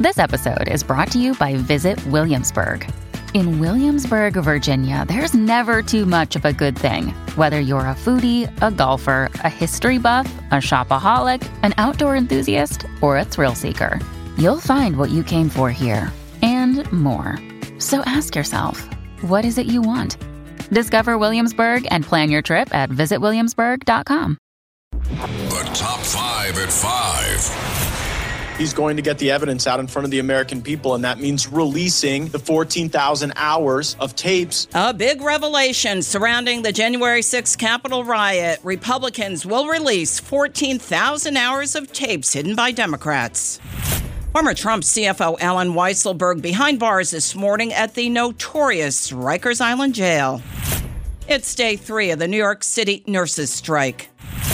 This episode is brought to you by Visit Williamsburg. In Williamsburg, Virginia, there's never too much of a good thing. Whether you're a foodie, a golfer, a history buff, a shopaholic, an outdoor enthusiast, or a thrill seeker, you'll find what you came for here and more. So ask yourself, what is it you want? Discover Williamsburg and plan your trip at visitwilliamsburg.com. The top 5 at 5. He's going to get the evidence out in front of the American people, and that means releasing the 14,000 hours of tapes. A big revelation surrounding the January 6th Capitol riot. Republicans will release 14,000 hours of tapes hidden by Democrats. Former Trump CFO Allen Weisselberg behind bars this morning at the notorious Rikers Island jail. It's day 3 of the New York City nurses' strike.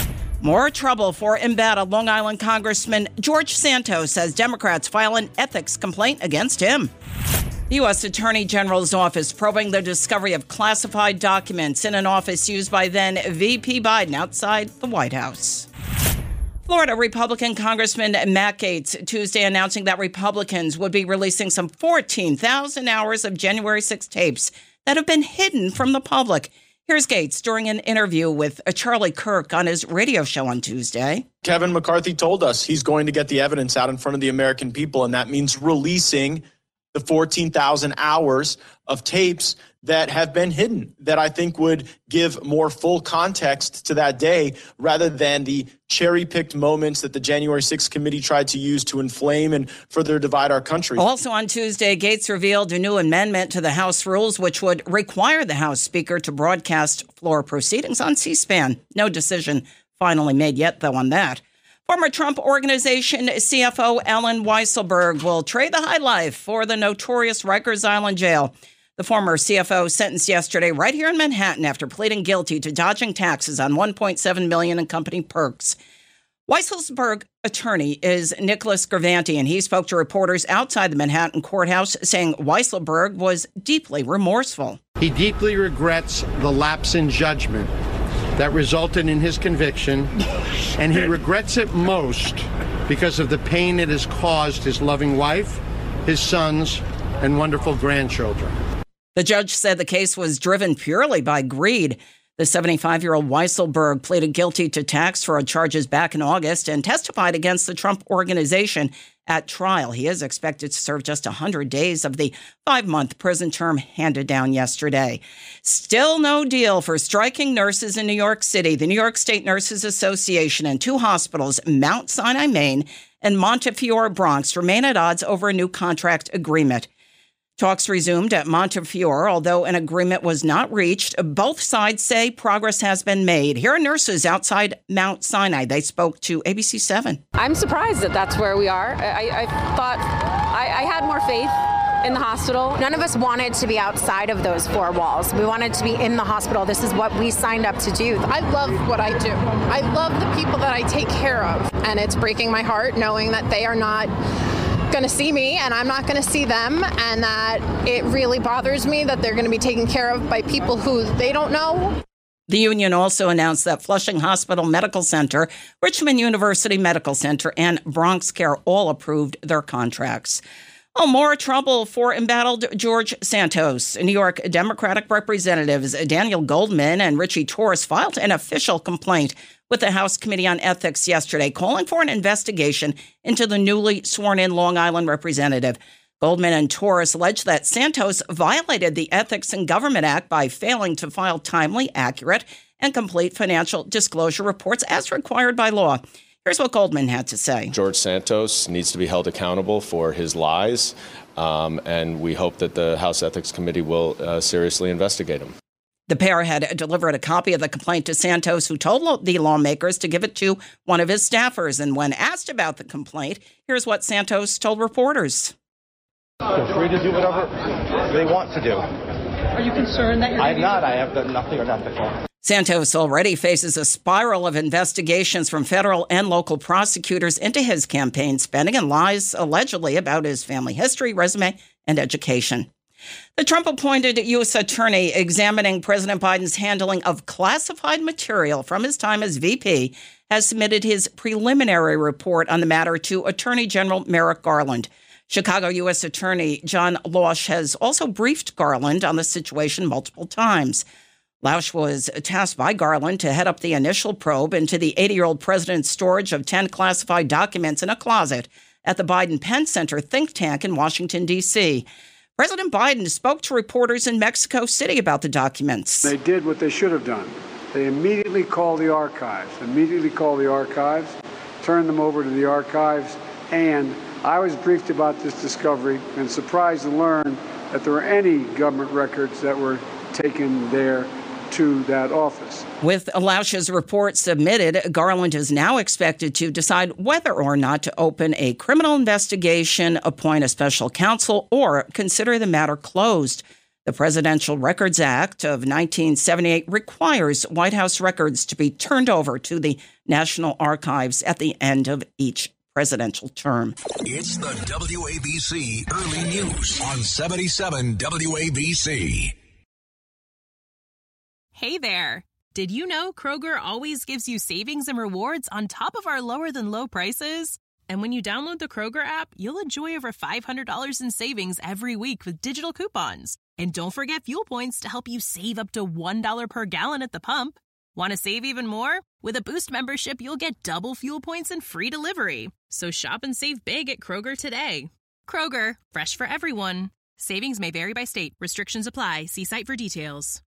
More trouble for embattled Long Island Congressman George Santos as Democrats file an ethics complaint against him. The U.S. Attorney General's office probing the discovery of classified documents in an office used by then VP Biden outside the White House. Florida Republican Congressman Matt Gaetz Tuesday announcing that Republicans would be releasing some 14,000 hours of January 6 tapes that have been hidden from the public. Here's Gaetz during an interview with Charlie Kirk on his radio show on Tuesday. Kevin McCarthy told us he's going to get the evidence out in front of the American people, and that means releasing the 14,000 hours of tapes that have been hidden, that I think would give more full context to that day rather than the cherry-picked moments that the January 6th committee tried to use to inflame and further divide our country. Also on Tuesday, Gaetz revealed a new amendment to the House rules which would require the House Speaker to broadcast floor proceedings on C-SPAN. No decision finally made yet, though, on that. Former Trump Organization CFO Allen Weisselberg will trade the high life for the notorious Rikers Island jail. The former CFO sentenced yesterday right here in Manhattan after pleading guilty to dodging taxes on $1.7 million in company perks. Weisselberg attorney is Nicholas Gravanti, and he spoke to reporters outside the Manhattan courthouse saying Weisselberg was deeply remorseful. He deeply regrets the lapse in judgment that resulted in his conviction, and he regrets it most because of the pain it has caused his loving wife, his sons, and wonderful grandchildren. The judge said the case was driven purely by greed. The 75-year-old Weisselberg pleaded guilty to tax fraud charges back in August and testified against the Trump Organization at trial. He is expected to serve just 100 days of the 5-month prison term handed down yesterday. Still no deal for striking nurses in New York City. The New York State Nurses Association and 2 hospitals, Mount Sinai, Maine, and Montefiore, Bronx, remain at odds over a new contract agreement. Talks resumed at Montefiore, although an agreement was not reached. Both sides say progress has been made. Here are nurses outside Mount Sinai. They spoke to ABC 7. I'm surprised that that's where we are. I thought I had more faith in the hospital. None of us wanted to be outside of those 4 walls. We wanted to be in the hospital. This is what we signed up to do. I love what I do. I love the people that I take care of. And it's breaking my heart knowing that they are not going to see me and I'm not going to see them, and that it really bothers me that they're going to be taken care of by people who they don't know. The union also announced that Flushing Hospital Medical Center, Richmond University Medical Center, and Bronx Care all approved their contracts. Oh, more trouble for embattled George Santos. New York Democratic Representatives Daniel Goldman and Richie Torres filed an official complaint with the House Committee on Ethics yesterday, calling for an investigation into the newly sworn-in Long Island representative. Goldman and Torres alleged that Santos violated the Ethics in Government Act by failing to file timely, accurate, and complete financial disclosure reports as required by law. Here's what Goldman had to say. George Santos needs to be held accountable for his lies, and we hope that the House Ethics Committee will seriously investigate him. The pair had delivered a copy of the complaint to Santos, who told the lawmakers to give it to one of his staffers. And when asked about the complaint, here's what Santos told reporters. They're free to do whatever they want to do. Are you concerned that you're... I'm not. I have done nothing unethical. Santos already faces a spiral of investigations from federal and local prosecutors into his campaign spending and lies allegedly about his family history, resume, and education. The Trump-appointed U.S. attorney examining President Biden's handling of classified material from his time as VP has submitted his preliminary report on the matter to Attorney General Merrick Garland. Chicago U.S. Attorney John Lausch has also briefed Garland on the situation multiple times. Lausch was tasked by Garland to head up the initial probe into the 80-year-old president's storage of 10 classified documents in a closet at the Biden Penn Center think tank in Washington, D.C. President Biden spoke to reporters in Mexico City about the documents. They did what they should have done. They immediately called the archives, turned them over to the archives, and I was briefed about this discovery and surprised to learn that there were any government records that were taken there to that office. With Lausch's report submitted, Garland is now expected to decide whether or not to open a criminal investigation, appoint a special counsel, or consider the matter closed. The Presidential Records Act of 1978 requires White House records to be turned over to the National Archives at the end of each presidential term. It's the WABC Early News on 77 WABC. Hey there. Did you know Kroger always gives you savings and rewards on top of our lower than low prices? And when you download the Kroger app, you'll enjoy over $500 in savings every week with digital coupons. And don't forget fuel points to help you save up to $1 per gallon at the pump. Want to save even more? With a Boost membership, you'll get double fuel points and free delivery. So shop and save big at Kroger today. Kroger, fresh for everyone. Savings may vary by state. Restrictions apply. See site for details.